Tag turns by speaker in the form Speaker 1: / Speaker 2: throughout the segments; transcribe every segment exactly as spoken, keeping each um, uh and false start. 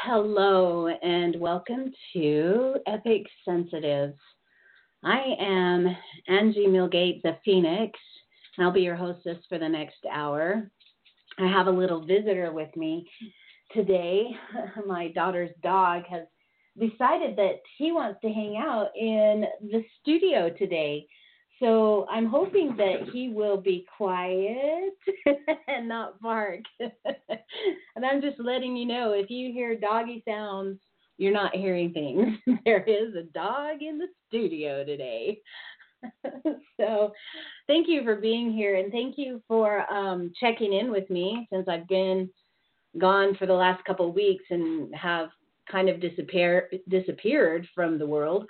Speaker 1: Hello and welcome to Epic Sensitives. I am Angie Milgate, the Phoenix, and I'll be your hostess for the next hour. I have a little visitor with me today. My daughter's dog has decided that he wants to hang out in the studio today. So I'm hoping that he will be quiet and not bark. And I'm just letting you know, if you hear doggy sounds, you're not hearing things. There is a dog in the studio today. So thank you for being here, and thank you for um, checking in with me since I've been gone for the last couple of weeks and have kind of disappear, disappeared from the world.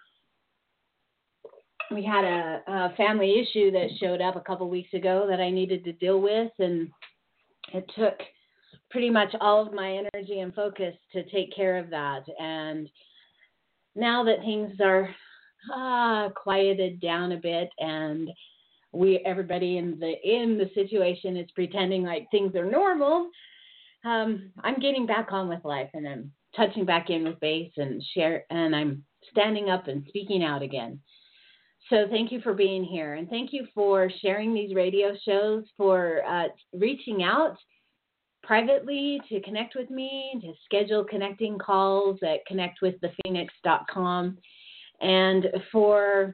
Speaker 1: We had a, a family issue that showed up a couple weeks ago that I needed to deal with, and it took pretty much all of my energy and focus to take care of that. And now that things are ah, quieted down a bit, and we everybody in the in the situation is pretending like things are normal, um, I'm getting back on with life, and I'm touching back in with base and share, and I'm standing up and speaking out again. So thank you for being here, and thank you for sharing these radio shows, for uh, reaching out privately to connect with me, to schedule connecting calls at connect with the phoenix dot com, and for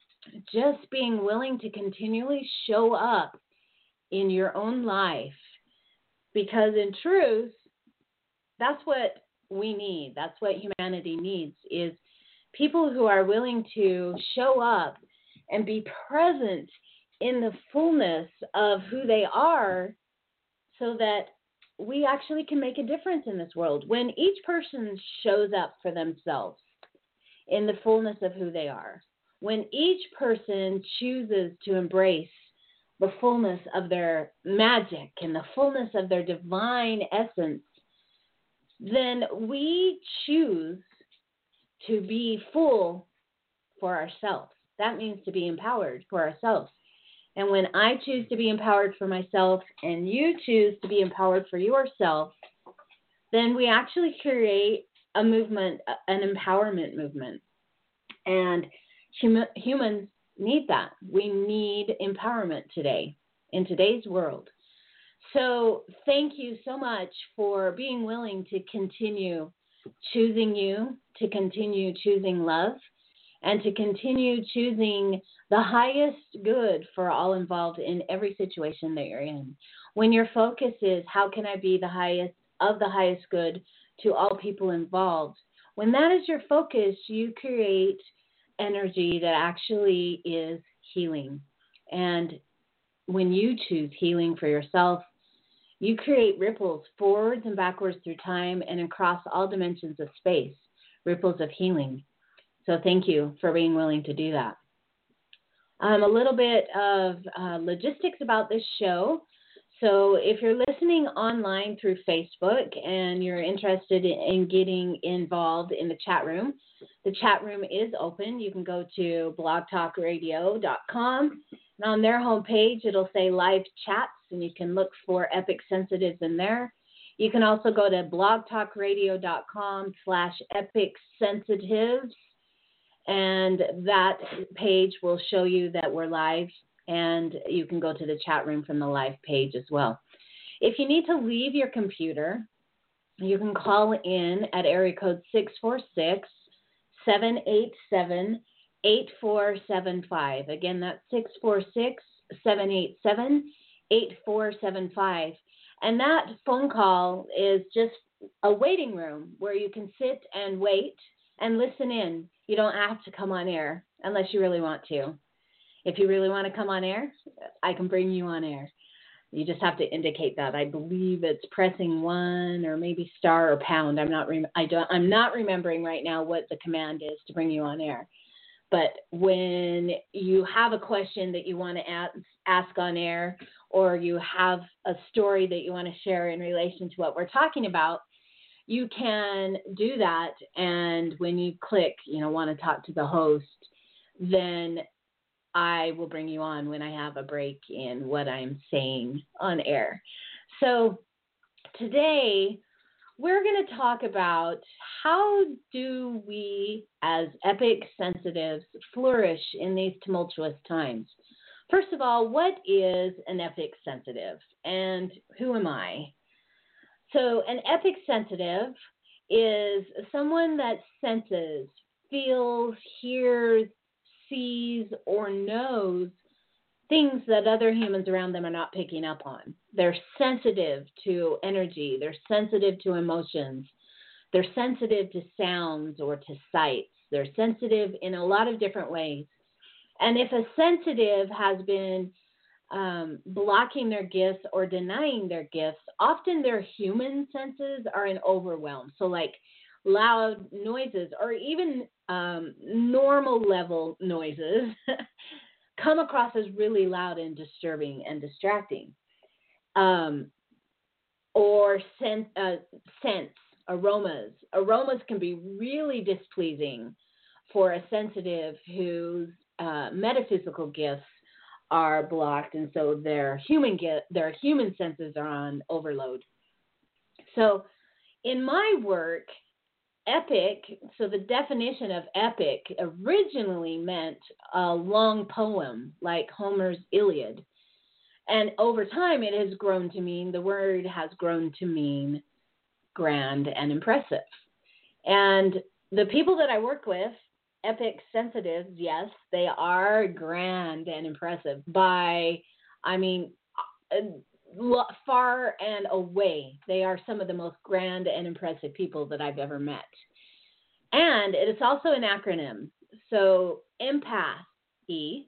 Speaker 1: just being willing to continually show up in your own life. Because in truth, that's what we need. That's what humanity needs, is people who are willing to show up and be present in the fullness of who they are, so that we actually can make a difference in this world. When each person shows up for themselves in the fullness of who they are, when each person chooses to embrace the fullness of their magic and the fullness of their divine essence, then we choose to be full for ourselves. That means to be empowered for ourselves. And when I choose to be empowered for myself and you choose to be empowered for yourself, then we actually create a movement, an empowerment movement. And hum- humans need that. We need empowerment today, in today's world. So thank you so much for being willing to continue choosing you, to continue choosing love, and to continue choosing the highest good for all involved in every situation that you're in. When your focus is, how can I be the highest of the highest good to all people involved, when that is your focus, you create energy that actually is healing. And when you choose healing for yourself, you create ripples forwards and backwards through time and across all dimensions of space, ripples of healing. So thank you for being willing to do that. Um, a little bit of uh, logistics about this show. So if you're listening online through Facebook and you're interested in getting involved in the chat room, the chat room is open. You can go to blog talk radio dot com, and on their homepage, it'll say live chats, and you can look for Epic Sensitives in there. You can also go to blog talk radio dot com slash epic sensitives, and that page will show you that we're live, and you can go to the chat room from the live page as well. If you need to leave your computer, you can call in at area code six four six, seven eight seven, eight four seven five. Again, that's six four six, seven eight seven, eight four seven five. And that phone call is just a waiting room where you can sit and wait and listen in. You don't have to come on air unless you really want to. If you really want to come on air, I can bring you on air. You just have to indicate that. I believe it's pressing one or maybe star or pound. I'm not. Rem- I don't. I'm not remembering right now what the command is to bring you on air. But when you have a question that you want to ask, ask on air, or you have a story that you want to share in relation to what we're talking about, you can do that. And when you click, you know, want to talk to the host, then I will bring you on when I have a break in what I'm saying on air. So today we're going to talk about how do we as epic sensitives flourish in these tumultuous times. First of all, what is an epic sensitive and who am I? So an epic sensitive is someone that senses, feels, hears, sees, or knows things that other humans around them are not picking up on. They're sensitive to energy. They're sensitive to emotions. They're sensitive to sounds or to sights. They're sensitive in a lot of different ways. And if a sensitive has been um, blocking their gifts or denying their gifts, often their human senses are in overwhelm. So like loud noises or even um, normal level noises come across as really loud and disturbing and distracting. Um, or sen- uh, sense, aromas. Aromas can be really displeasing for a sensitive whose uh, metaphysical gifts are blocked, and so their human gift, their human senses are on overload. So in my work, epic, so the definition of epic originally meant a long poem like Homer's Iliad. And over time, it has grown to mean, the word has grown to mean grand and impressive. And the people that I work with, epic sensitives, yes, they are grand and impressive by, I mean, far and away. They are some of the most grand and impressive people that I've ever met. And it is also an acronym. So empath, E,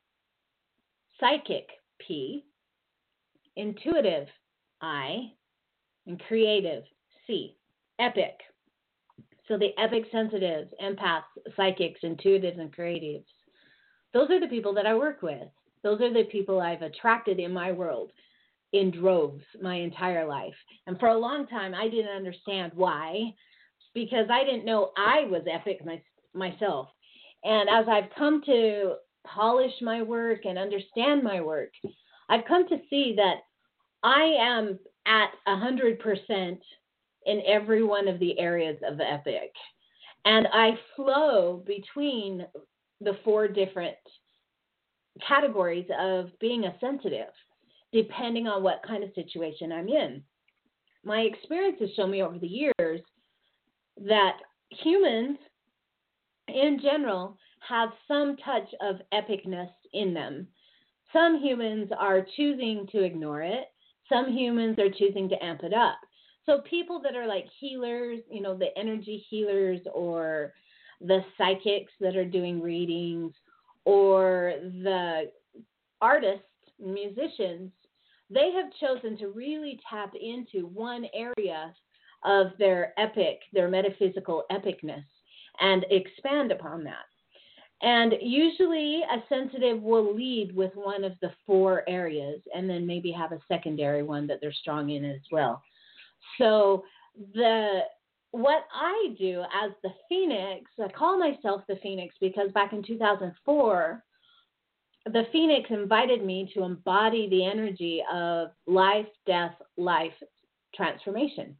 Speaker 1: psychic, P, intuitive, I, and creative, C, epic. So the epic sensitives, empaths, psychics, intuitives, and creatives, those are the people that I work with. Those are the people I've attracted in my world in droves my entire life. And for a long time, I didn't understand why, because I didn't know I was epic my, myself. And as I've come to polish my work and understand my work, I've come to see that I am at one hundred percent in every one of the areas of epic. And I flow between the four different categories of being a sensitive, depending on what kind of situation I'm in. My experiences show me over the years that humans in general have some touch of epicness in them. Some humans are choosing to ignore it. Some humans are choosing to amp it up. So people that are like healers, you know, the energy healers or the psychics that are doing readings or the artists, musicians, they have chosen to really tap into one area of their epic, their metaphysical epicness, and expand upon that. And usually a sensitive will lead with one of the four areas and then maybe have a secondary one that they're strong in as well. So the what I do as the Phoenix, I call myself the Phoenix because back in two thousand four, the Phoenix invited me to embody the energy of life, death, life transformation.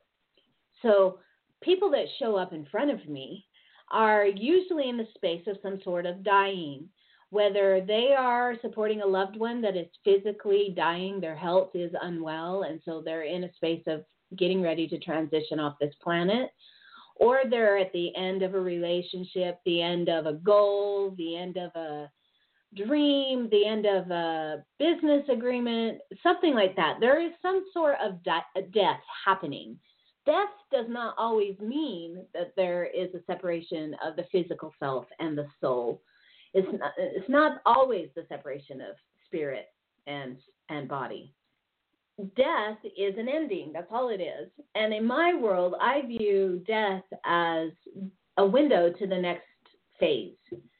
Speaker 1: So people that show up in front of me are usually in the space of some sort of dying, whether they are supporting a loved one that is physically dying, their health is unwell, and so they're in a space of getting ready to transition off this planet, or they're at the end of a relationship, the end of a goal, the end of a dream, the end of a business agreement, something like that. There is some sort of di- death happening. Death does not always mean that there is a separation of the physical self and the soul. It's not, it's not always the separation of spirit and and body. Death is an ending. That's all it is. And in my world, I view death as a window to the next phase.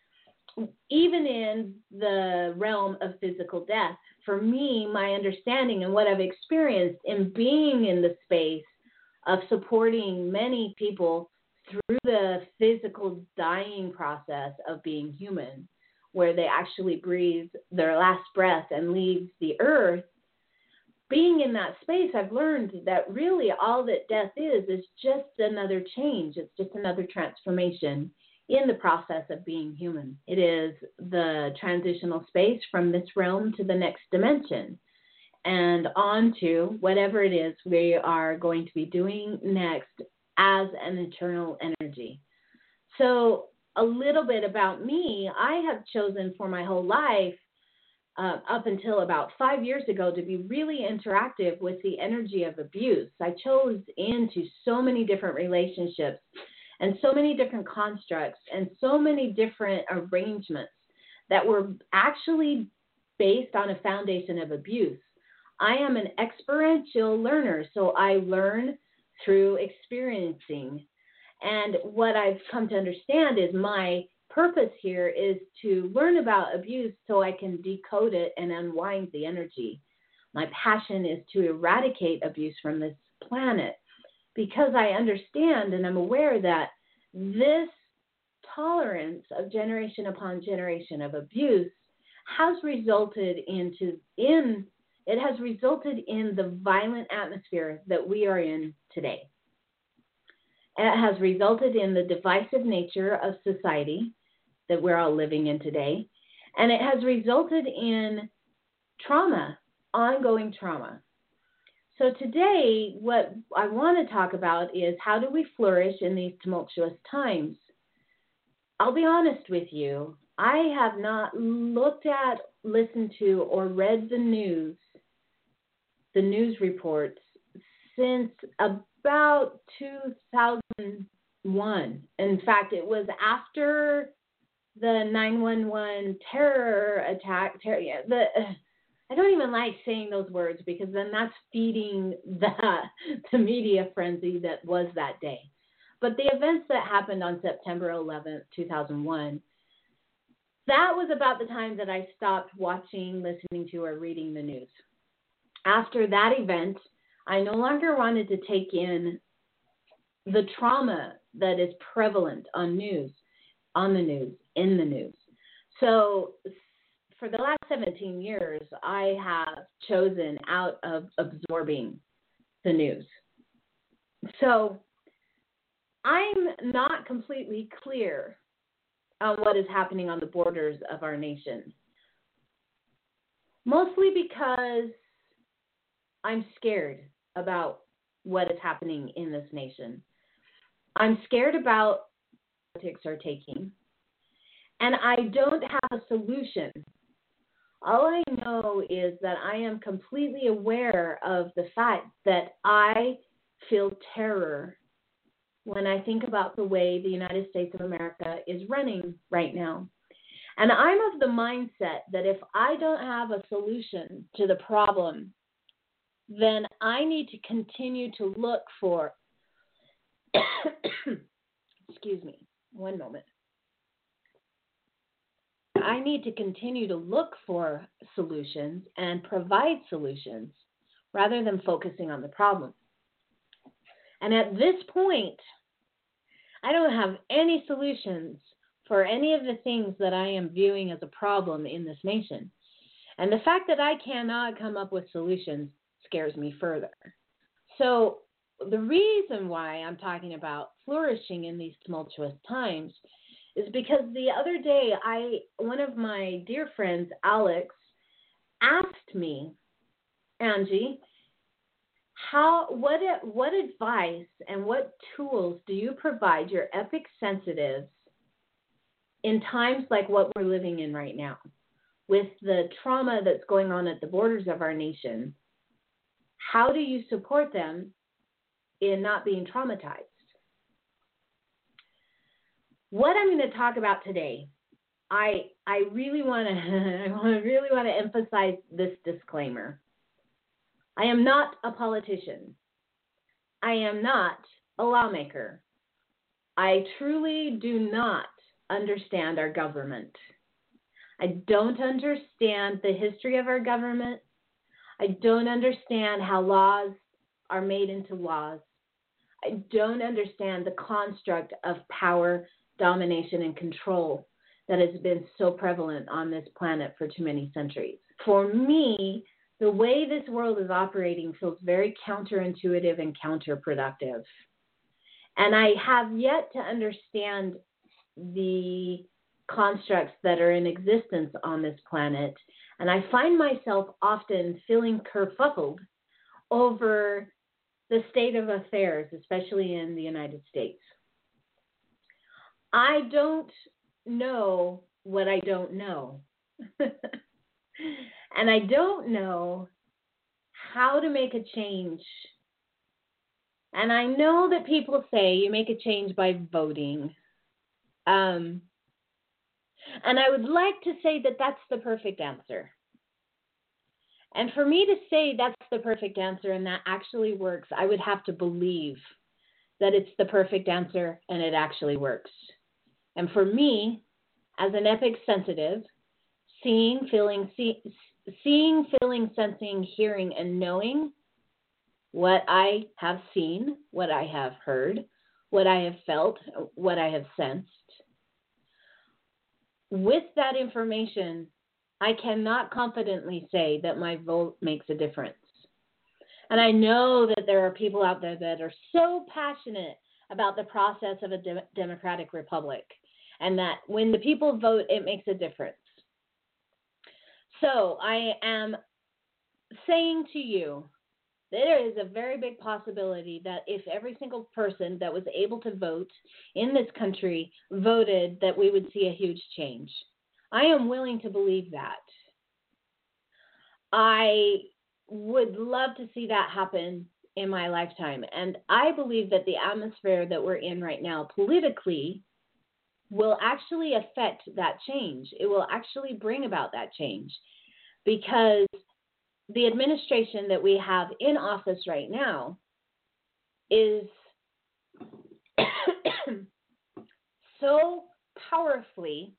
Speaker 1: Even in the realm of physical death, for me, my understanding and what I've experienced in being in the space of supporting many people through the physical dying process of being human, where they actually breathe their last breath and leave the earth, being in that space, I've learned that really all that death is is just another change. It's just another transformation in the process of being human. It is the transitional space from this realm to the next dimension and on to whatever it is we are going to be doing next as an eternal energy. So a little bit about me, I have chosen for my whole life Uh, up until about five years ago to be really interactive with the energy of abuse. I chose into so many different relationships and so many different constructs and so many different arrangements that were actually based on a foundation of abuse. I am an experiential learner, so I learn through experiencing. And what I've come to understand is my purpose here is to learn about abuse so I can decode it and unwind the energy. My passion is to eradicate abuse from this planet because I understand and I'm aware that this tolerance of generation upon generation of abuse has resulted into in it has resulted in the violent atmosphere that we are in today. It has resulted in the divisive nature of society that we're all living in today. And it has resulted in trauma, ongoing trauma. So today, what I want to talk about is how do we flourish in these tumultuous times? I'll be honest with you, I have not looked at, listened to, or read the news, the news reports, since about two thousand one. In fact, it was after the nine one one terror attack. Terror, yeah, the, I don't even like saying those words because then that's feeding the, the media frenzy that was that day. But the events that happened on September eleventh, two thousand one, that was about the time that I stopped watching, listening to, or reading the news. After that event, I no longer wanted to take in the trauma that is prevalent on news, on the news, in the news. So for the last seventeen years, I have chosen out of absorbing the news. So I'm not completely clear on what is happening on the borders of our nation, mostly because I'm scared about what is happening in this nation. I'm scared about what politics are taking. And I don't have a solution. All I know is that I am completely aware of the fact that I feel terror when I think about the way the United States of America is running right now. And I'm of the mindset that if I don't have a solution to the problem, then I need to continue to look for, excuse me, one moment. I need to continue to look for solutions and provide solutions rather than focusing on the problem. And at this point, I don't have any solutions for any of the things that I am viewing as a problem in this nation. And the fact that I cannot come up with solutions scares me further. So the reason why I'm talking about flourishing in these tumultuous times is because the other day, I one of my dear friends, Alex, asked me, Angie, how what what advice and what tools do you provide your epic sensitives in times like what we're living in right now, with the trauma that's going on at the borders of our nation? How do you support them in not being traumatized? What I'm going to talk about today, I I really want to I really want to emphasize this disclaimer. I am not a politician. I am not a lawmaker. I truly do not understand our government. I don't understand the history of our government. I don't understand how laws are made into laws. I don't understand the construct of power, domination, and control that has been so prevalent on this planet for too many centuries. For me, The way this world is operating feels very counterintuitive and counterproductive. And I have yet to understand the constructs that are in existence on this planet. And I find myself often feeling kerfuffled over the state of affairs, especially in the United States. I don't know what I don't know. And I don't know how to make a change. And I know that people say you make a change by voting. Um, and I would like to say that that's the perfect answer. And for me to say that's the perfect answer and that actually works, I would have to believe that it's the perfect answer and it actually works. And for me, as an epic sensitive, seeing, feeling, see, seeing, feeling, sensing, hearing, and knowing what I have seen, what I have heard, what I have felt, what I have sensed, with that information, I cannot confidently say that my vote makes a difference. And I know that there are people out there that are so passionate about the process of a de- democratic republic and that when the people vote, it makes a difference. So I am saying to you, there is a very big possibility that if every single person that was able to vote in this country voted, that we would see a huge change. I am willing to believe that. I would love to see that happen in my lifetime. And I believe that the atmosphere that we're in right now politically will actually affect that change. It will actually bring about that change because the administration that we have in office right now is so powerfully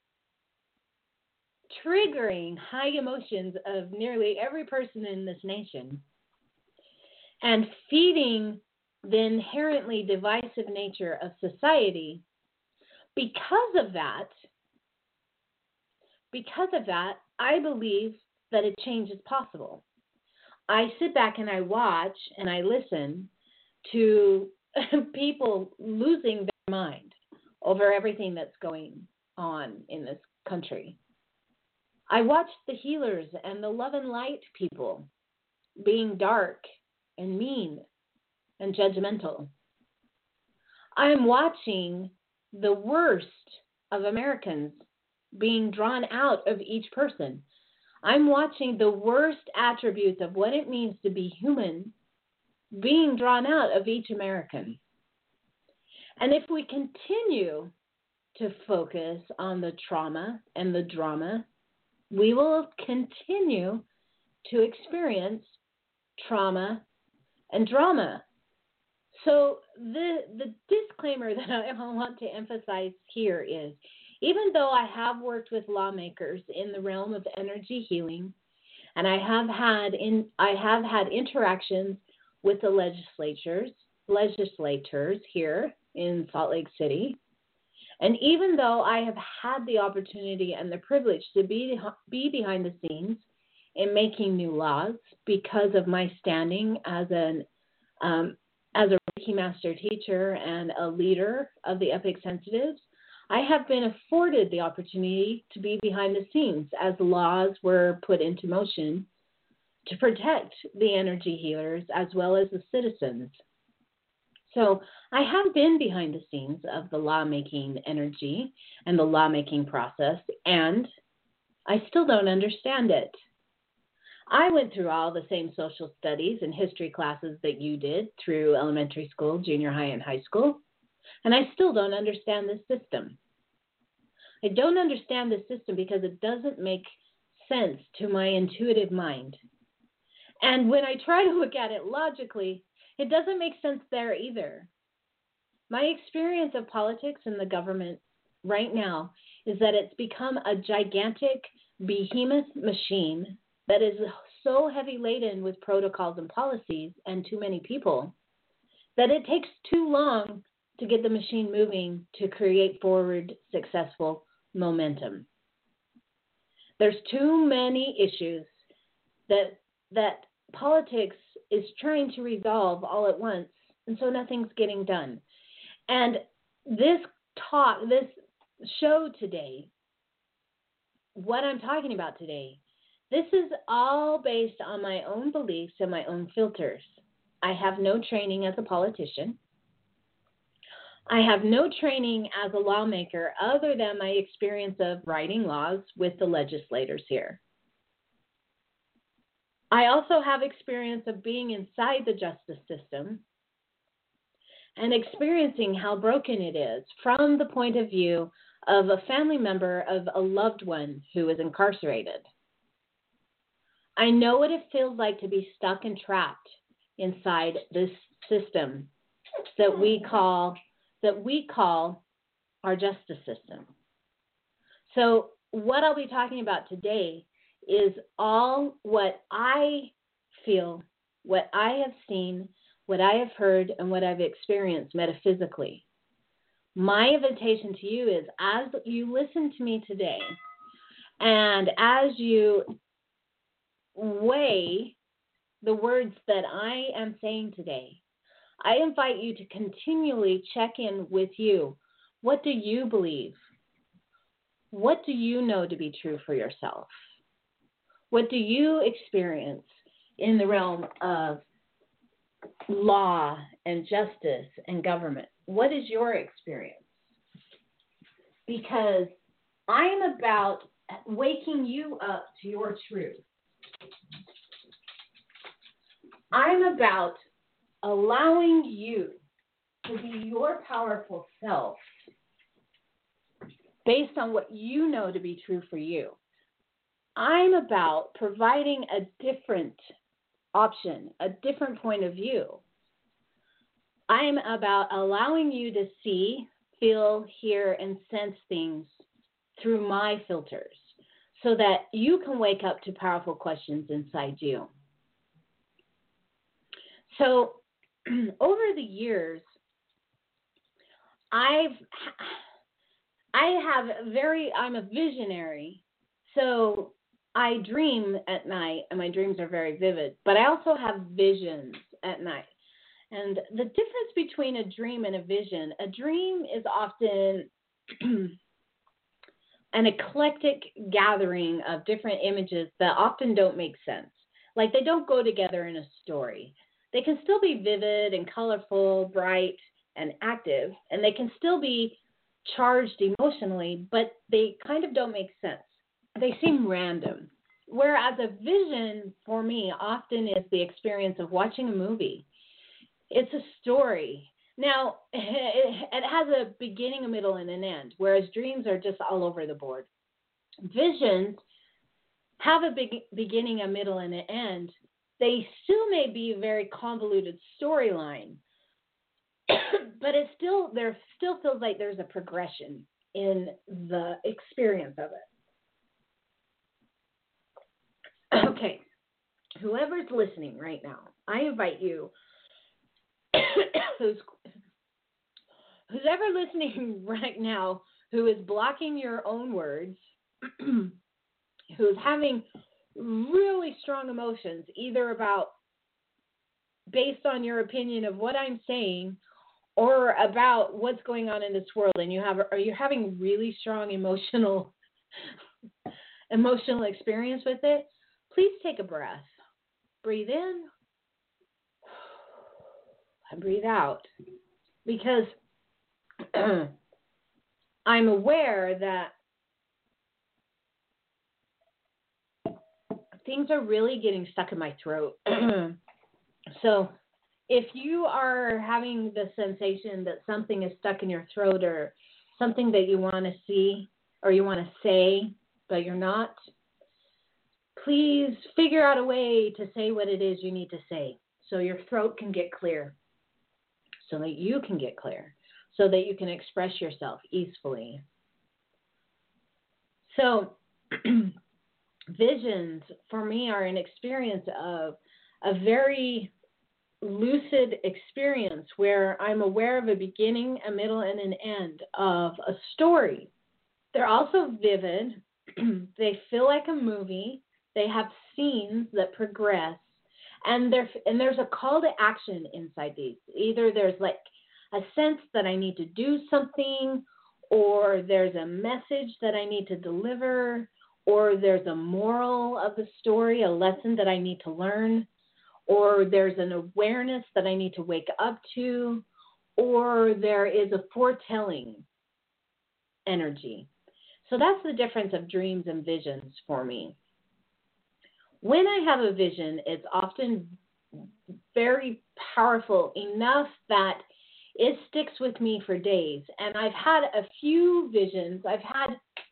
Speaker 1: triggering high emotions of nearly every person in this nation and feeding the inherently divisive nature of society. Because of that, because of that, I believe that a change is possible. I sit back and I watch and I listen to people losing their mind over everything that's going on in this country. I watch the healers and the love and light people being dark and mean and judgmental. I'm watching the worst of Americans being drawn out of each person. I'm watching the worst attributes of what it means to be human being drawn out of each American. And if we continue to focus on the trauma and the drama, we will continue to experience trauma and drama. So the the disclaimer that I want to emphasize here is, even though I have worked with lawmakers in the realm of energy healing, and I have had in I have had interactions with the legislatures, legislators here in Salt Lake City, and even though I have had the opportunity and the privilege to be be behind the scenes in making new laws because of my standing as an um, as a Reiki Master teacher and a leader of the Epic Sensitives, I have been afforded the opportunity to be behind the scenes as laws were put into motion to protect the energy healers as well as the citizens. So I have been behind the scenes of the lawmaking energy and the lawmaking process, and I still don't understand it. I went through all the same social studies and history classes that you did through elementary school, junior high, and high school, and I still don't understand this system. I don't understand this system because it doesn't make sense to my intuitive mind. And when I try to look at it logically, it doesn't make sense there either. My experience of politics and the government right now is that it's become a gigantic behemoth machine that is so heavy laden with protocols and policies and too many people that it takes too long to get the machine moving to create forward successful momentum. There's too many issues that that politics is trying to resolve all at once, and so nothing's getting done. And this talk, this show today, what I'm talking about today, this is all based on my own beliefs and my own filters. I have no training as a politician. I have no training as a lawmaker other than my experience of writing laws with the legislators here. I also have experience of being inside the justice system and experiencing how broken it is from the point of view of a family member of a loved one who is incarcerated. I know what it feels like to be stuck and trapped inside this system that we call that we call our justice system. So what I'll be talking about today is all what I feel, what I have seen, what I have heard, and what I've experienced metaphysically. My invitation to you is, as you listen to me today, and as you weigh the words that I am saying today, I invite you to continually check in with you. What do you believe? What do you know to be true for yourself? What do you experience in the realm of law and justice and government? What is your experience? Because I'm about waking you up to your truth. I'm about allowing you to be your powerful self based on what you know to be true for you. I'm about providing a different option, a different point of view. I'm about allowing you to see, feel, hear, and sense things through my filters so that you can wake up to powerful questions inside you. So over the years, I've, I have very, I'm a visionary, so I dream at night, and my dreams are very vivid, but I also have visions at night. And the difference between a dream and a vision, a dream is often an eclectic gathering of different images that often don't make sense. Like they don't go together in a story. They can still be vivid and colorful, bright and active, and they can still be charged emotionally, but they kind of don't make sense. They seem random. Whereas a vision, for me, often is the experience of watching a movie. It's a story. Now, it, it has a beginning, a middle, and an end, whereas dreams are just all over the board. Visions have a big beginning, a middle, and an end. They still may be a very convoluted storyline, but it still there still feels like there's a progression in the experience of it. Okay, whoever's listening right now, I invite you, who's, who's ever listening right now, who is blocking your own words, who's having really strong emotions, either about based on your opinion of what I'm saying or about what's going on in this world, and you have are you having really strong emotional emotional experience with it, please take a breath. Breathe in and breathe out, because I'm aware that things are really getting stuck in my throat. So if you are having the sensation that something is stuck in your throat, or something that you want to see or you want to say, but you're not, please figure out a way to say what it is you need to say so your throat can get clear, so that you can get clear, so that you can express yourself easily. So visions for me are an experience of a very lucid experience where I'm aware of a beginning, a middle, and an end of a story. They're also vivid. They feel like a movie. They have scenes that progress, and there and there's a call to action inside these. Either there's like a sense that I need to do something, or there's a message that I need to deliver, or there's a moral of the story, a lesson that I need to learn, or there's an awareness that I need to wake up to, or there is a foretelling energy. So that's the difference of dreams and visions for me. When I have a vision, it's often very powerful enough that it sticks with me for days. And I've had a few visions. I've had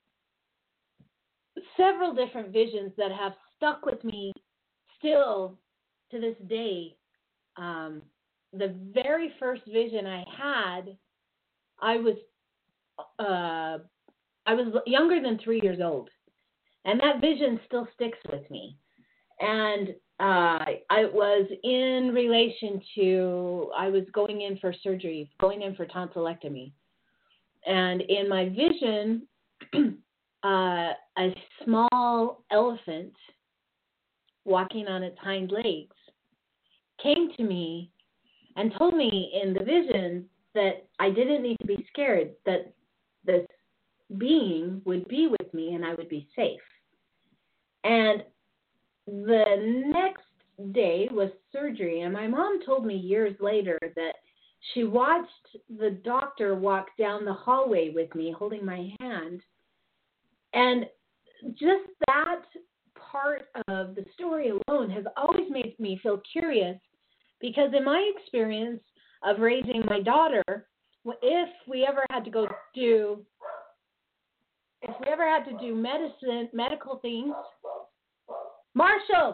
Speaker 1: several different visions that have stuck with me still to this day. Um, the very first vision I had, I was uh, I was younger than three years old, and that vision still sticks with me. And uh, I was in relation to, I was going in for surgery, going in for tonsillectomy. And in my vision, uh, a small elephant walking on its hind legs came to me and told me in the vision that I didn't need to be scared, that this being would be with me and I would be safe. And the next day was surgery, and my mom told me years later that she watched the doctor walk down the hallway with me holding my hand. And just that part of the story alone has always made me feel curious, because in my experience of raising my daughter, if we ever had to go do, if we ever had to do medicine, medical things, Marshall!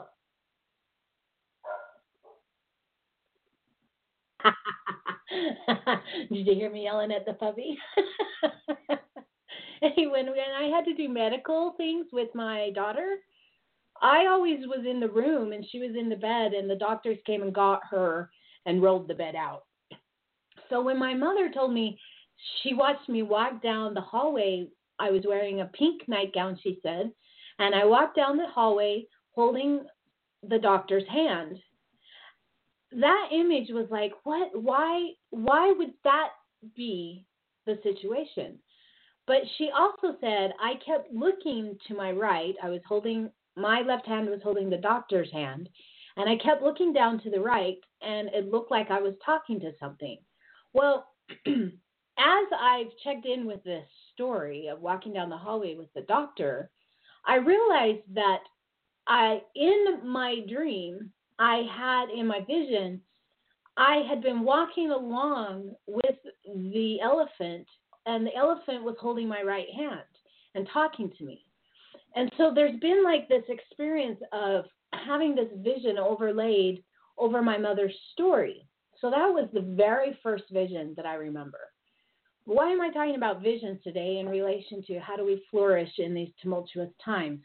Speaker 1: Did you hear me yelling at the puppy? Anyway, when I had to do medical things with my daughter, I always was in the room and she was in the bed, and the doctors came and got her and rolled the bed out. So when my mother told me she watched me walk down the hallway, I was wearing a pink nightgown, she said, and I walked down the hallway holding the doctor's hand. That image was like, what, why, why would that be the situation? But she also said, I kept looking to my right. I was holding, my left hand was holding the doctor's hand, and I kept looking down to the right, and it looked like I was talking to something. Well, as I've checked in with this story of walking down the hallway with the doctor, I realized that I, in my dream, I had in my vision, I had been walking along with the elephant, and the elephant was holding my right hand and talking to me. And so there's been like this experience of having this vision overlaid over my mother's story. So that was the very first vision that I remember. Why am I talking about visions today in relation to how do we flourish in these tumultuous times?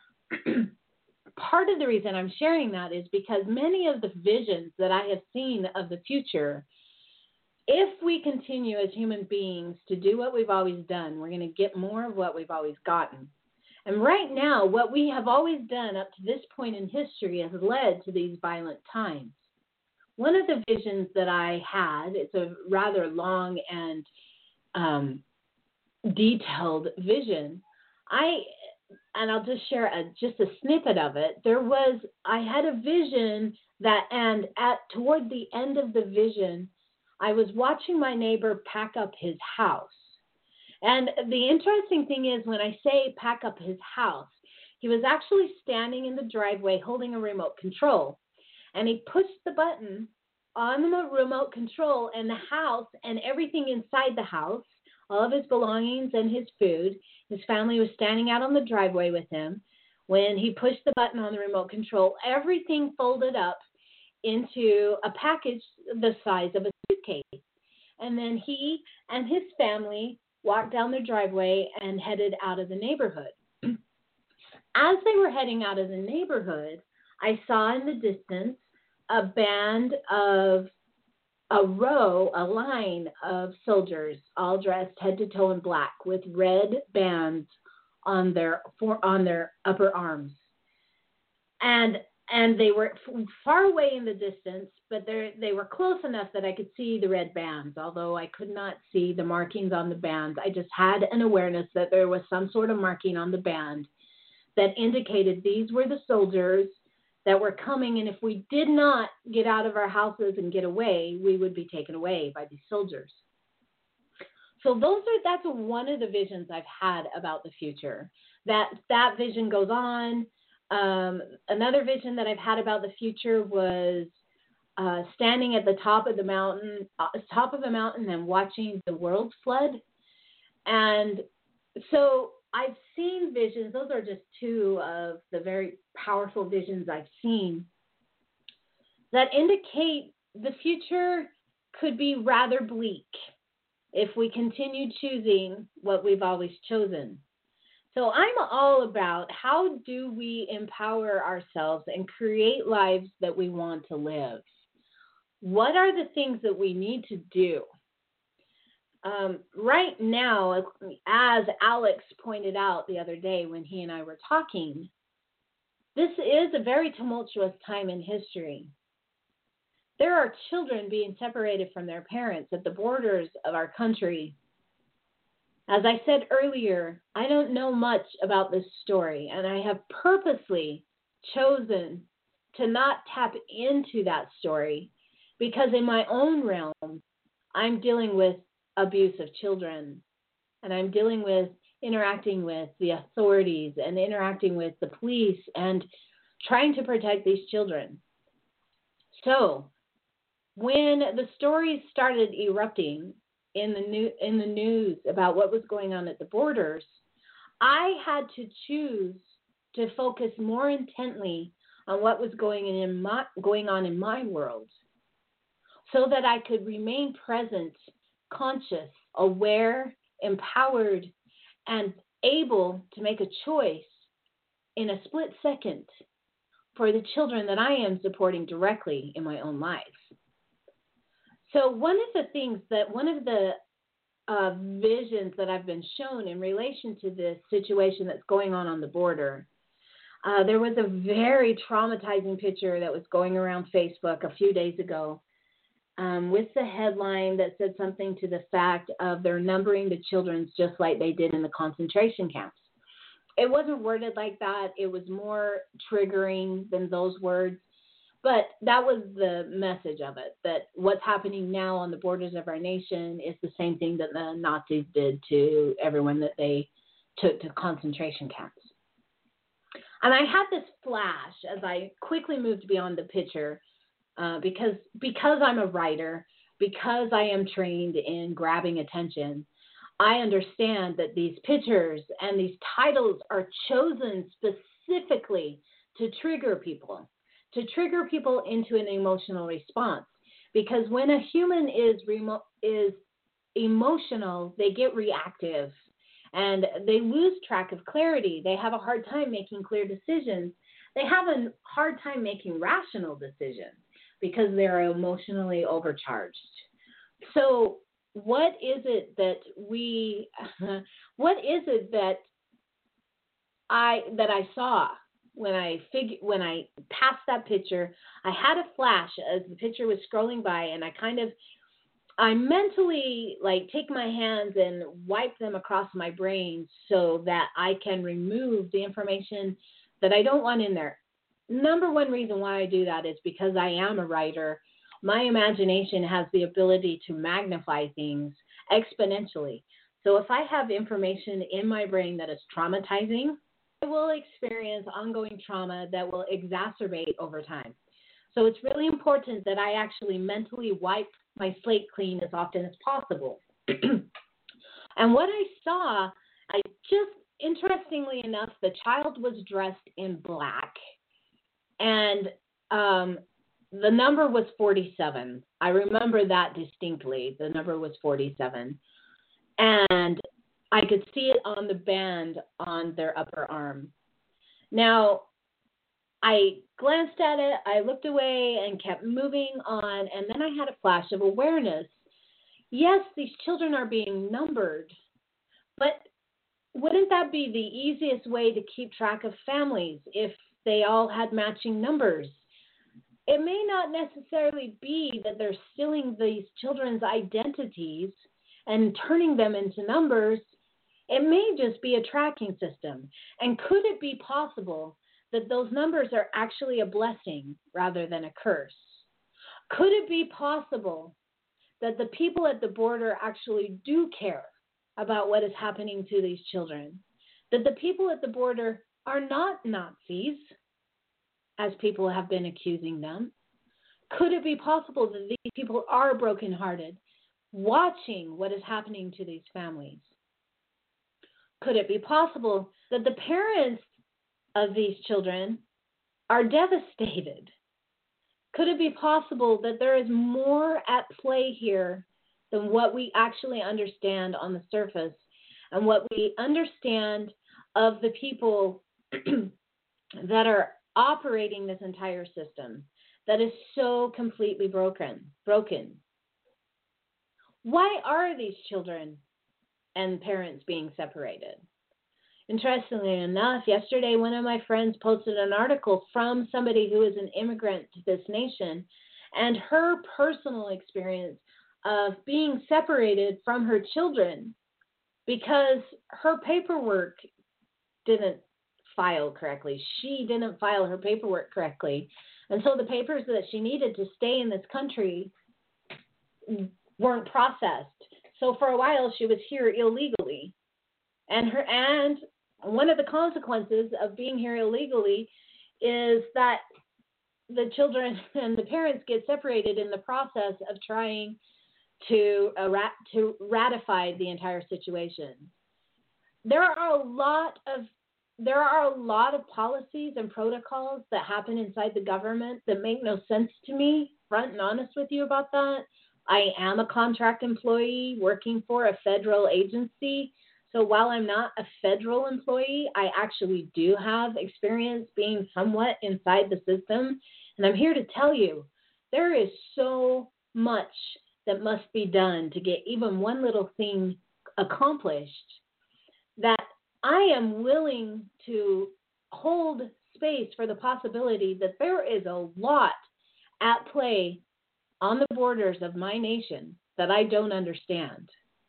Speaker 1: Part of the reason I'm sharing that is because many of the visions that I have seen of the future, if we continue as human beings to do what we've always done, we're going to get more of what we've always gotten. And right now, what we have always done up to this point in history has led to these violent times. One of the visions that I had, it's a rather long and um, detailed vision. I and I'll just share a, just a snippet of it. There was, I had a vision that, and at toward the end of the vision, I was watching my neighbor pack up his house. And the interesting thing is, when I say pack up his house, he was actually standing in the driveway holding a remote control. And he pushed the button on the remote control, and the house and everything inside the house, all of his belongings and his food, his family was standing out on the driveway with him. When he pushed the button on the remote control, everything folded up into a package the size of a suitcase. And then he and his family walked down the driveway and headed out of the neighborhood. As they were heading out of the neighborhood, I saw in the distance a band of a row, a line of soldiers, all dressed head to toe in black, with red bands on their for, on their upper arms. and and they were f- far away in the distance, but they they were close enough that I could see the red bands, although I could not see the markings on the bands. I just had an awareness that there was some sort of marking on the band that indicated these were the soldiers that were coming, and if we did not get out of our houses and get away, we would be taken away by these soldiers. So those are that's one of the visions I've had about the future. That that vision goes on. Um, another vision that I've had about the future was uh, standing at the top of the mountain, uh, top of the mountain, and watching the world flood. And so I've seen visions. Those are just two of the very powerful visions I've seen that indicate the future could be rather bleak if we continue choosing what we've always chosen. So I'm all about how do we empower ourselves and create lives that we want to live? What are the things that we need to do? Um, right now, as Alex pointed out the other day when he and I were talking, this is a very tumultuous time in history. There are children being separated from their parents at the borders of our country. As I said earlier, I don't know much about this story, and I have purposely chosen to not tap into that story because in my own realm, I'm dealing with abuse of children, and I'm dealing with interacting with the authorities and interacting with the police and trying to protect these children. So when the stories started erupting in the new in the news about what was going on at the borders, I had to choose to focus more intently on what was going in my, going on in my world, so that I could remain present, conscious, aware, empowered, and able to make a choice in a split second for the children that I am supporting directly in my own life. So one of the things that, one of the uh, visions that I've been shown in relation to this situation that's going on on the border, uh, there was a very traumatizing picture that was going around Facebook a few days ago um, with the headline that said something to the fact of they're numbering the children just like they did in the concentration camps. It wasn't worded like that. It was more triggering than those words. But that was the message of it, that what's happening now on the borders of our nation is the same thing that the Nazis did to everyone that they took to concentration camps. And I had this flash as I quickly moved beyond the picture uh, because because I'm a writer, because I am trained in grabbing attention, I understand that these pictures and these titles are chosen specifically to trigger people. to trigger people into an emotional response. Because when a human is remo- is emotional, they get reactive and they lose track of clarity. They have a hard time making clear decisions. They have a hard time making rational decisions because they're emotionally overcharged. So what is it that we, what is it that I, that I saw? When I fig- when I passed that picture, I had a flash as the picture was scrolling by, and I kind of, I mentally like take my hands and wipe them across my brain so that I can remove the information that I don't want in there. Number one reason why I do that is because I am a writer. My imagination has the ability to magnify things exponentially. So if I have information in my brain that is traumatizing, I will experience ongoing trauma that will exacerbate over time. So it's really important that I actually mentally wipe my slate clean as often as possible. And what I saw, I just, interestingly enough, the child was dressed in black. And um, the number was forty-seven. I remember that distinctly. The number was forty-seven. And I could see it on the band on their upper arm. Now, I glanced at it, I looked away and kept moving on, and then I had a flash of awareness. Yes, these children are being numbered, but wouldn't that be the easiest way to keep track of families if they all had matching numbers. It may not necessarily be that they're stealing these children's identities and turning them into numbers. It may just be a tracking system. And could it be possible that those numbers are actually a blessing rather than a curse? Could it be possible that the people at the border actually do care about what is happening to these children? That the people at the border are not Nazis, as people have been accusing them? Could it be possible that these people are brokenhearted, watching what is happening to these families? Could it be possible that the parents of these children are devastated? Could it be possible that there is more at play here than what we actually understand on the surface and what we understand of the people that are operating this entire system that is so completely broken, broken? Why are these children and parents being separated? Interestingly enough, yesterday one of my friends posted an article from somebody who is an immigrant to this nation and her personal experience of being separated from her children because her paperwork didn't file correctly. She didn't file her paperwork correctly. And so the papers that she needed to stay in this country weren't processed. So for a while she was here illegally. And her and one of the consequences of being here illegally is that the children and the parents get separated in the process of trying to uh, rat, to ratify the entire situation. There are a lot of there are a lot of policies and protocols that happen inside the government that make no sense to me. Front and honest with you about that. I am a contract employee working for a federal agency. So while I'm not a federal employee, I actually do have experience being somewhat inside the system. And I'm here to tell you, there is so much that must be done to get even one little thing accomplished that I am willing to hold space for the possibility that there is a lot at play on the borders of my nation that I don't understand.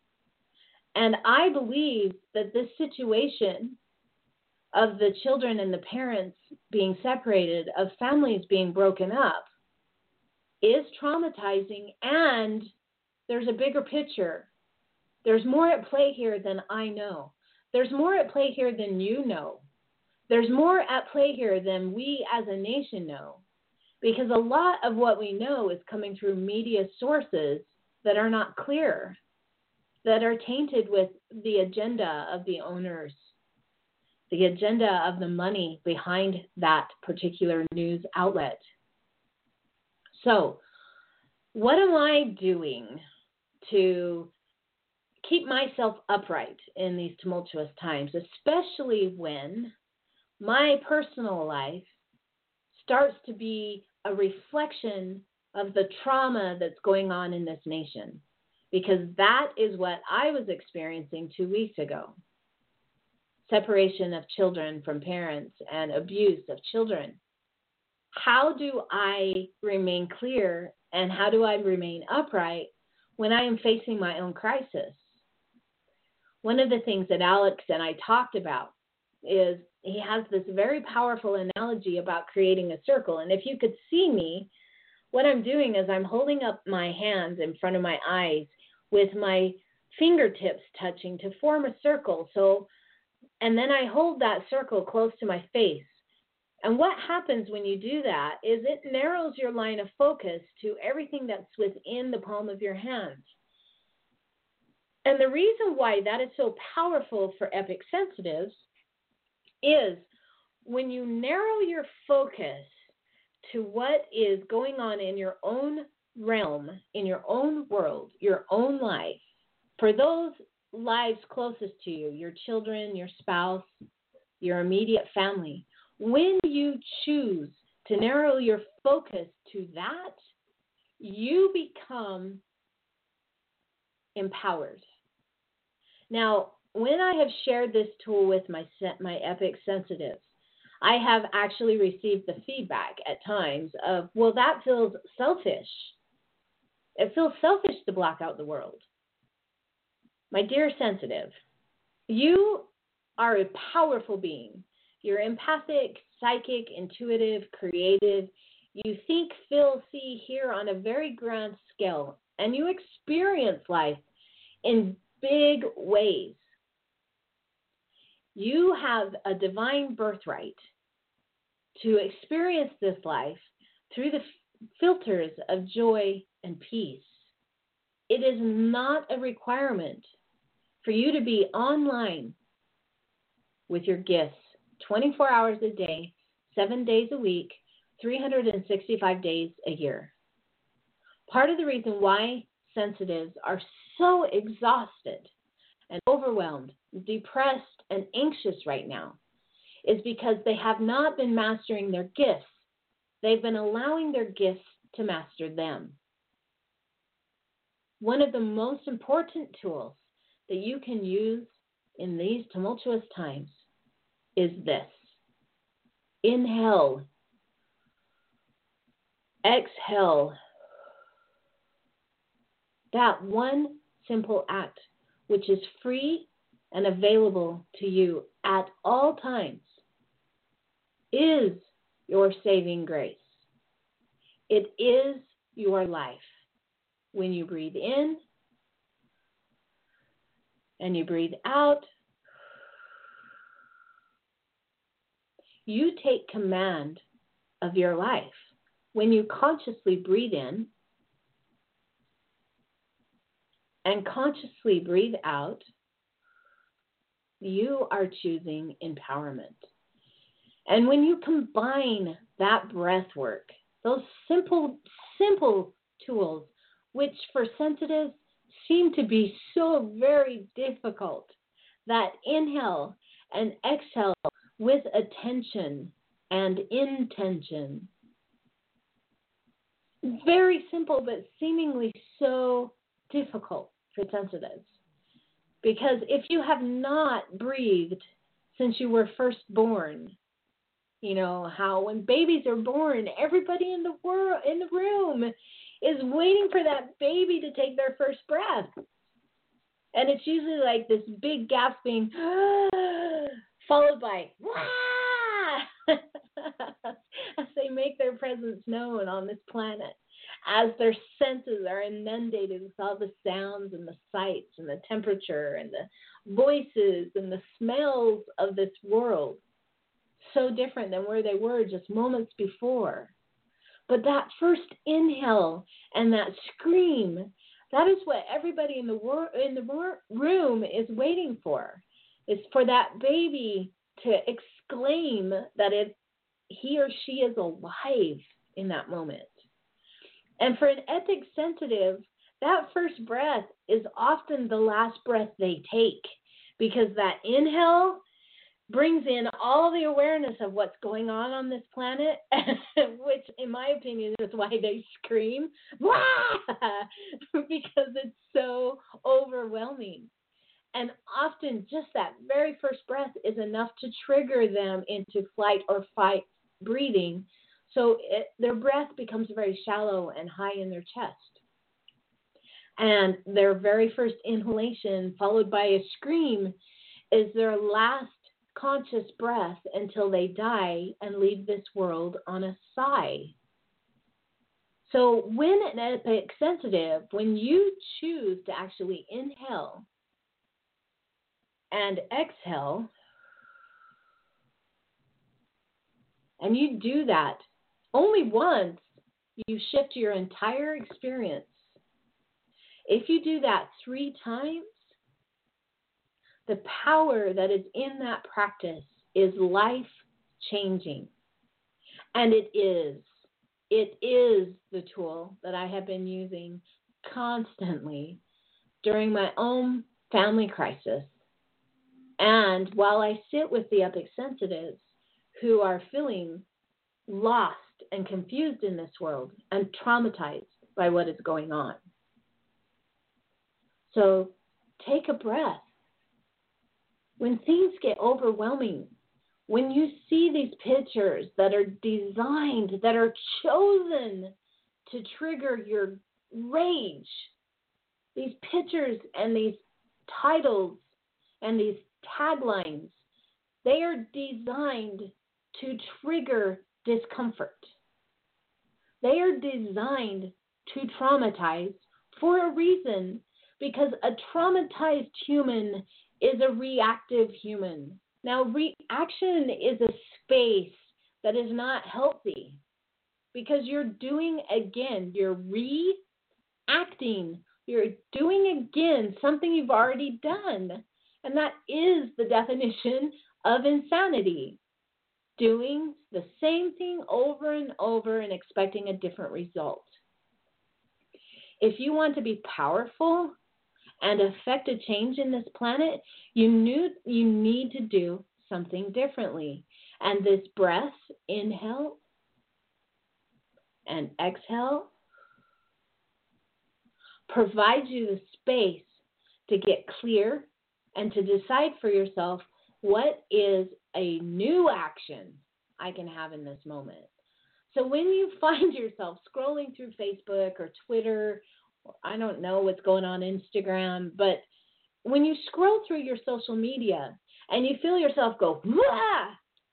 Speaker 1: And I believe that this situation of the children and the parents being separated, of families being broken up, is traumatizing, and there's a bigger picture. There's more at play here than I know. There's more at play here than you know. There's more at play here than we as a nation know, because a lot of what we know is coming through media sources that are not clear, that are tainted with the agenda of the owners, the agenda of the money behind that particular news outlet. So, what am I doing to keep myself upright in these tumultuous times, especially when my personal life starts to be a reflection of the trauma that's going on in this nation? Because that is what I was experiencing two weeks ago. Separation of children from parents and abuse of children. How do I remain clear and how do I remain upright when I am facing my own crisis? One of the things that Alex and I talked about is he has this very powerful analogy about creating a circle. And if you could see me, what I'm doing is I'm holding up my hands in front of my eyes with my fingertips touching to form a circle. So, and then I hold that circle close to my face. And what happens when you do that is it narrows your line of focus to everything that's within the palm of your hand. And the reason why that is so powerful for epic sensitives is when you narrow your focus to what is going on in your own realm, in your own world, your own life, for those lives closest to you, your children, your spouse, your immediate family, when you choose to narrow your focus to that, you become empowered. Now, when I have shared this tool with my my epic sensitives, I have actually received the feedback at times of, well, that feels selfish. It feels selfish to block out the world. My dear sensitive, you are a powerful being. You're empathic, psychic, intuitive, creative. You think, feel, see, hear on a very grand scale, and you experience life in big ways. You have a divine birthright to experience this life through the f- filters of joy and peace. It is not a requirement for you to be online with your gifts twenty-four hours a day, seven days a week, three hundred sixty-five days a year. Part of the reason why sensitives are so exhausted and overwhelmed, depressed, and anxious right now is because they have not been mastering their gifts. They've been allowing their gifts to master them. One of the most important tools that you can use in these tumultuous times is this. Inhale. Exhale. That one simple act, which is free and available to you at all times, is your saving grace. It is your life. When you breathe in and you breathe out, you take command of your life. When you consciously breathe in and consciously breathe out, you are choosing empowerment. And when you combine that breath work, those simple, simple tools, which for sensitives seem to be so very difficult, that inhale and exhale with attention and intention. Very simple, but seemingly so difficult for sensitives. Because if you have not breathed since you were first born, you know how when babies are born, everybody in the world, in the room, is waiting for that baby to take their first breath. And it's usually like this big gasping, followed by, wah! as they make their presence known on this planet, as their senses are inundated with all the sounds and the sights and the temperature and the voices and the smells of this world. So different than where they were just moments before. But that first inhale and that scream, that is what everybody in the wor- in the wor- room is waiting for. Is for that baby to exclaim that it, he or she is alive in that moment. And for an epic sensitive, that first breath is often the last breath they take, because that inhale brings in all the awareness of what's going on on this planet, which in my opinion is why they scream, because it's so overwhelming. And often just that very first breath is enough to trigger them into flight or fight breathing. So it, their breath becomes very shallow and high in their chest. And their very first inhalation, followed by a scream, is their last conscious breath until they die and leave this world on a sigh. So when an epic sensitive, when you choose to actually inhale and exhale, and you do that only once, you shift your entire experience. If you do that three times, the power that is in that practice is life-changing. And it is. It is the tool that I have been using constantly during my own family crisis. And while I sit with the epic sensitives who are feeling lost and confused in this world and traumatized by what is going on. So take a breath. When things get overwhelming, When you see these pictures that are designed, that are chosen to trigger your rage, these pictures and these titles and these taglines, they are designed to trigger discomfort. They are designed to traumatize for a reason, because a traumatized human is a reactive human. Now, reaction is a space that is not healthy, because you're doing again, you're reacting, you're doing again something you've already done. And that is the definition of insanity. Doing the same thing over and over and expecting a different result. If you want to be powerful and affect a change in this planet, you, knew, you need to do something differently. And this breath, inhale and exhale, provides you the space to get clear and to decide for yourself what is a new action I can have in this moment. So when you find yourself scrolling through Facebook or Twitter, or I don't know what's going on Instagram, but when you scroll through your social media and you feel yourself go, wow,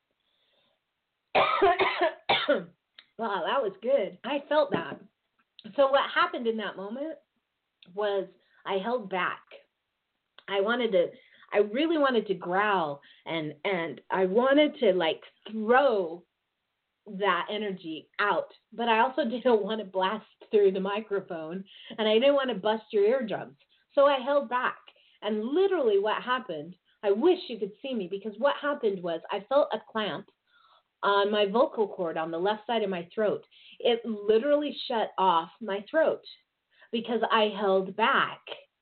Speaker 1: that was good. I felt that. So what happened in that moment was I held back. I wanted to I really wanted to growl and, and I wanted to like throw that energy out, but I also didn't want to blast through the microphone and I didn't want to bust your eardrums. So I held back, and literally what happened, I wish you could see me, because what happened was I felt a clamp on my vocal cord on the left side of my throat. It literally shut off my throat because I held back.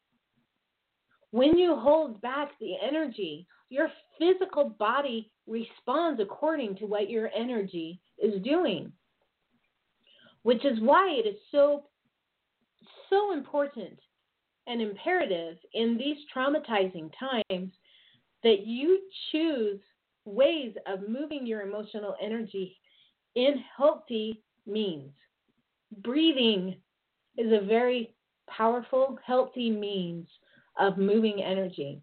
Speaker 1: When you hold back the energy, your physical body responds according to what your energy is doing, which is why it is so, so important and imperative in these traumatizing times that you choose ways of moving your emotional energy in healthy means. Breathing is a very powerful, healthy means of moving energy.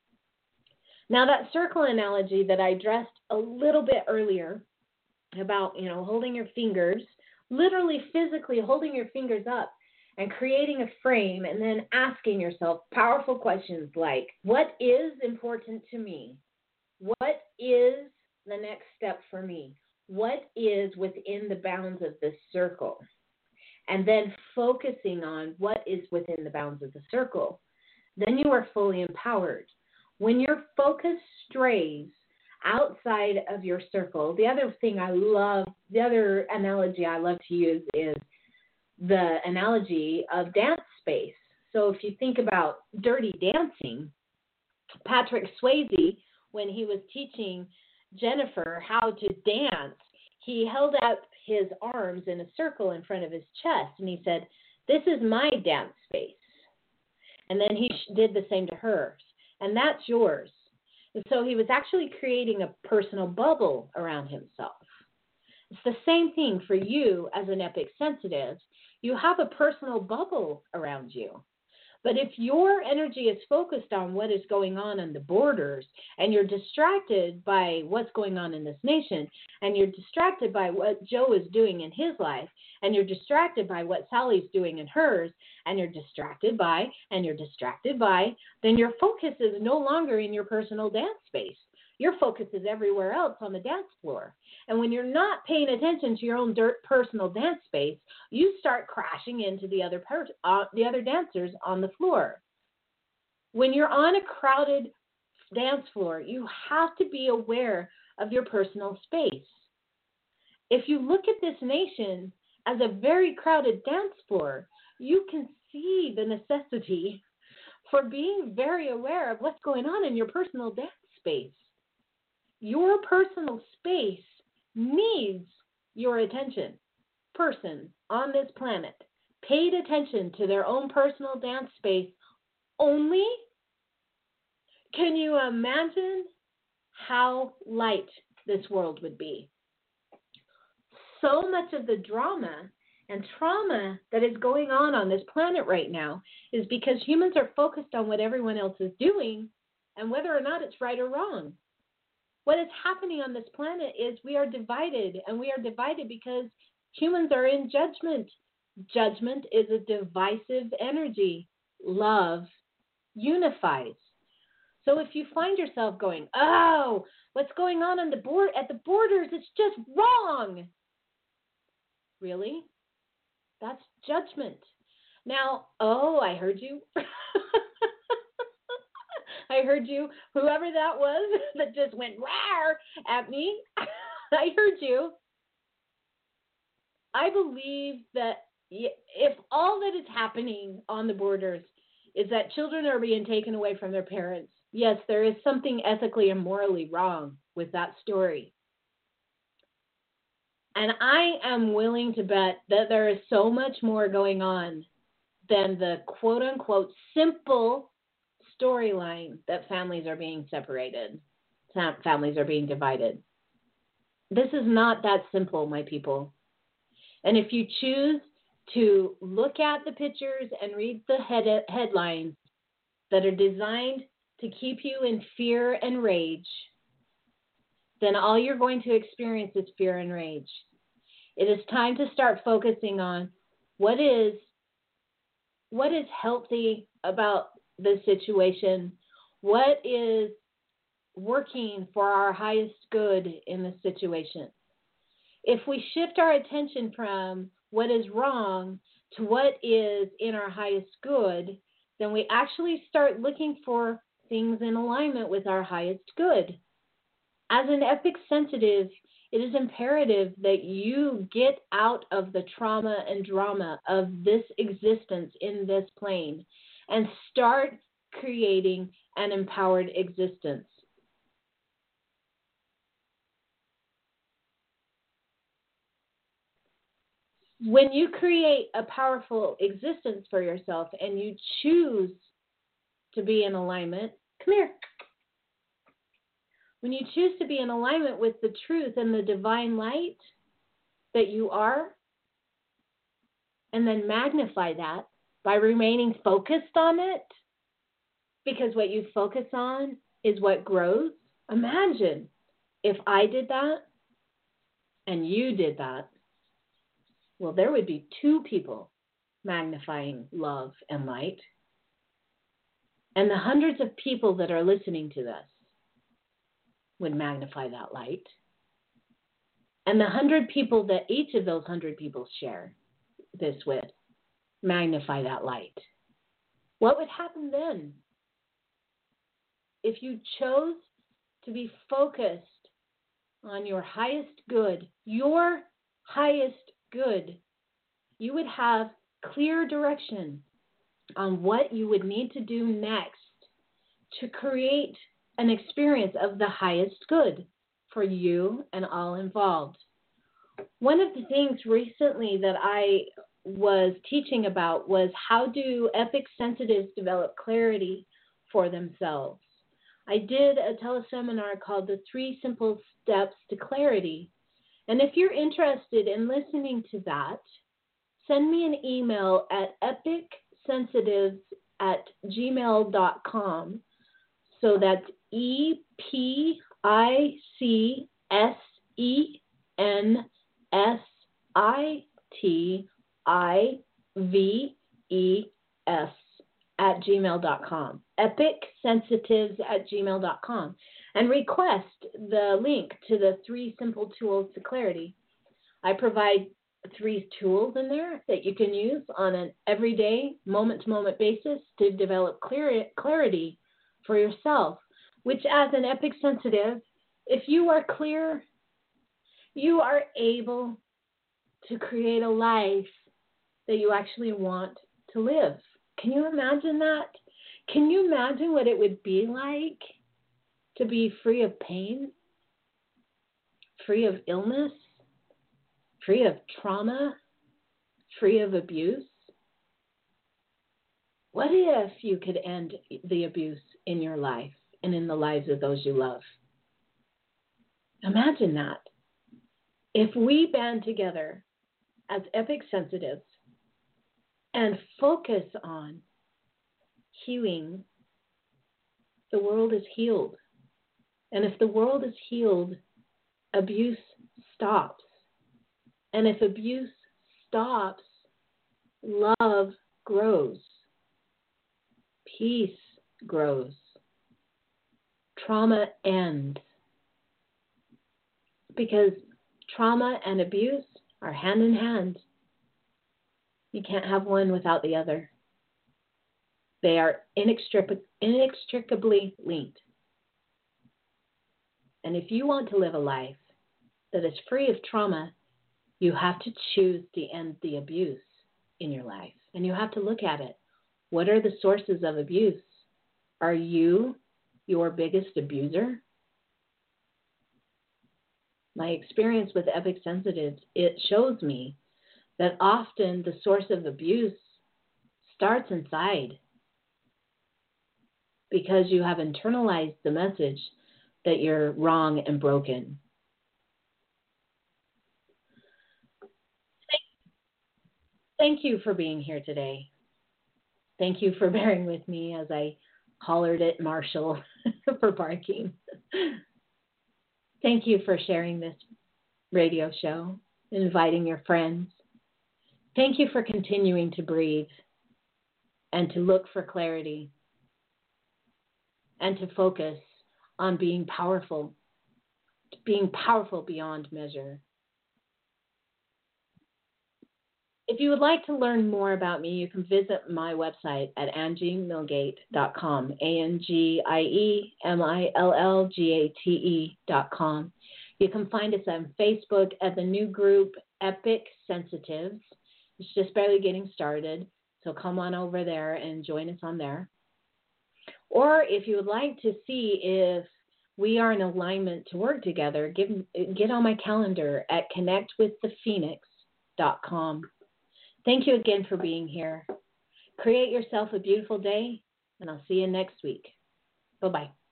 Speaker 1: Now, that circle analogy that I addressed a little bit earlier about, you know, holding your fingers, literally physically holding your fingers up and creating a frame and then asking yourself powerful questions like, what is important to me? What is the next step for me? What is within the bounds of this circle? And then focusing on what is within the bounds of the circle. Then you are fully empowered. When your focus strays outside of your circle, the other thing I love, the other analogy I love to use is the analogy of dance space. So if you think about Dirty Dancing, Patrick Swayze, when he was teaching Jennifer how to dance, he held up his arms in a circle in front of his chest and he said, "This is my dance space." And then he did the same to hers. And that's yours. And so he was actually creating a personal bubble around himself. It's the same thing for you as an epic sensitive. You have a personal bubble around you. But if your energy is focused on what is going on on the borders, and you're distracted by what's going on in this nation, and you're distracted by what Joe is doing in his life, and you're distracted by what Sally's doing in hers, and you're distracted by, and you're distracted by, then your focus is no longer in your personal dance space. Your focus is everywhere else on the dance floor. And when you're not paying attention to your own dirt personal dance space, you start crashing into the other per- uh, the other dancers on the floor. When you're on a crowded dance floor, you have to be aware of your personal space. If you look at this nation as a very crowded dance floor, you can see the necessity for being very aware of what's going on in your personal dance space. Your personal space needs your attention. Person on this planet paid attention to their own personal dance space only. Can you imagine how light this world would be. So much of the drama and trauma that is going on on this planet right now is because humans are focused on what everyone else is doing and whether or not it's right or wrong. What is happening on this planet is we are divided, and we are divided because humans are in judgment. Judgment is a divisive energy. Love unifies. So if you find yourself going, oh, what's going on, on the board at the borders, it's just wrong. Really? That's judgment. Now, oh, I heard you. I heard you. Whoever that was that just went rawr at me, I heard you. I believe that if all that is happening on the borders is that children are being taken away from their parents, yes, there is something ethically and morally wrong with that story. And I am willing to bet that there is so much more going on than the quote-unquote simple storyline that families are being separated, families are being divided. This is not that simple, my people. And if you choose to look at the pictures and read the head- headlines that are designed to keep you in fear and rage, then all you're going to experience is fear and rage. It is time to start focusing on what is what is healthy about the situation, what is working for our highest good in the situation. If we shift our attention from what is wrong to what is in our highest good, then we actually start looking for things in alignment with our highest good. As an epic sensitive, it is imperative that you get out of the trauma and drama of this existence in this plane and start creating an empowered existence. When you create a powerful existence for yourself and you choose to be in alignment, come here. When you choose to be in alignment with the truth and the divine light that you are, and then magnify that by remaining focused on it, because what you focus on is what grows. Imagine if I did that and you did that. Well, there would be two people magnifying love and light. And the hundreds of people that are listening to this would magnify that light. And the hundred people that each of those hundred people share this with magnify that light. What would happen then? If you chose to be focused on your highest good, your highest good, you would have clear direction on what you would need to do next to create an experience of the highest good for you and all involved. One of the things recently that I was teaching about was how do epic sensitives develop clarity for themselves. I did a teleseminar called The Three Simple Steps to Clarity. And if you're interested in listening to that, send me an email at epicsensitives at gmail dot com. So that's E P I C S E N S I T I V E S at gmail dot com. epicsensitives at gmail dot com. And request the link to the three simple tools to clarity. I provide three tools in there that you can use on an everyday, moment-to-moment basis to develop clear, clarity for yourself, which as an epic sensitive, if you are clear, you are able to create a life that you actually want to live. Can you imagine that? Can you imagine what it would be like to be free of pain, free of illness, free of trauma, free of abuse? What if you could end the abuse in your life and in the lives of those you love? Imagine that. If we band together as epic sensitives and focus on healing, the world is healed. And if the world is healed, abuse stops. And if abuse stops, love grows. Peace grows. Trauma ends. Because trauma and abuse are hand in hand. You can't have one without the other. They are inextric- inextricably linked. And if you want to live a life that is free of trauma, you have to choose to end the abuse in your life. And you have to look at it. What are the sources of abuse? Are you your biggest abuser? My experience with epic sensitives, it shows me that often the source of abuse starts inside because you have internalized the message that you're wrong and broken. Thank you for being here today. Thank you for bearing with me as I hollered at Marshall for barking. Thank you for sharing this radio show, inviting your friends. Thank you for continuing to breathe and to look for clarity and to focus on being powerful, being powerful beyond measure. If you would like to learn more about me, you can visit my website at angie milgate dot com, A N G I E M I L L G A T E dot com. You can find us on Facebook at the new group Epic Sensitives. It's just barely getting started, so come on over there and join us on there. Or if you would like to see if we are in alignment to work together, give, get on my calendar at connect with the phoenix dot com. Thank you again for being here. Create yourself a beautiful day, and I'll see you next week. Bye-bye.